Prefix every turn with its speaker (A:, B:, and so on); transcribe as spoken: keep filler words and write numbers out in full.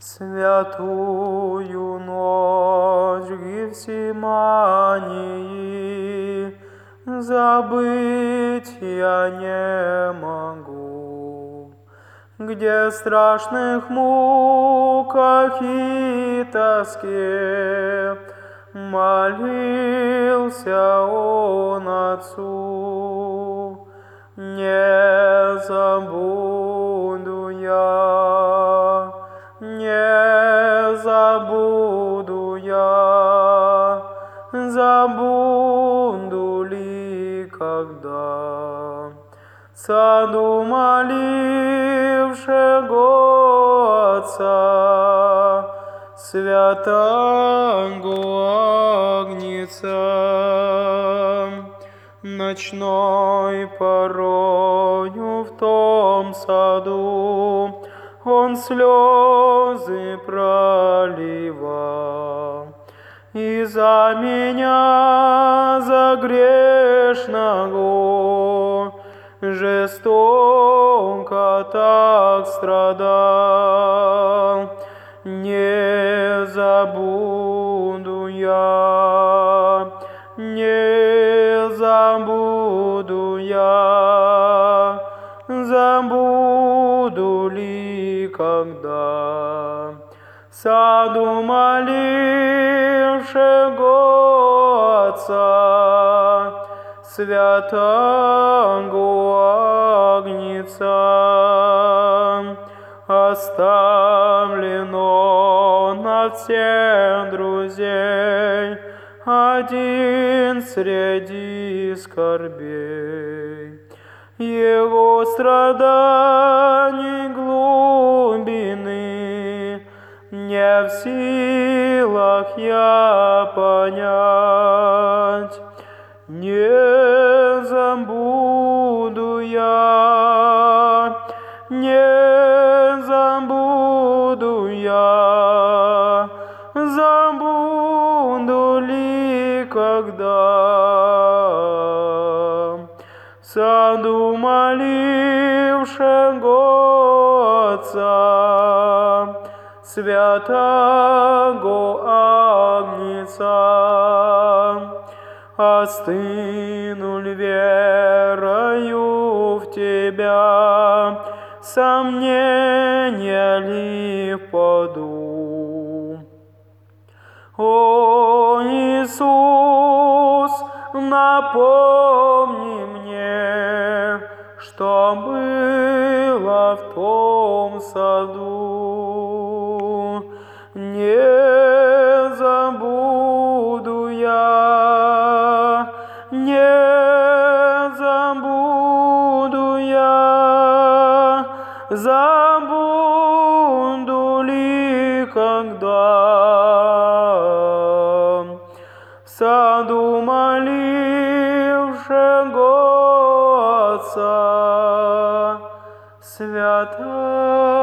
A: Святую ночь Гефсимании забыть я не могу, где в страшных муках и тоске молился он Отцу. Не забуду я, не забуду я, забуду ли когда в саду молившего Отца, святого Агнца. Ночной порою в том саду он слезы проливал, и за меня, за грешного, жестоко так страдал. Не забуду я, не забуду я, забуду ли когда в саду молившего Отца, святого Агнца. Оставлен он от всех друзей, один среди скорбей. Его страданий глубины не в силах я понять. Не забуду я, не забуду я, забуду ли когда в саду молившего Отца, святого Агнца. Остыну ль верою в Тебя, сомнения ли впаду? О Иисус, напомни мне, что было в том саду. Не забуду я, не забуду я, забуду ли когда в саду молившего Отца, святого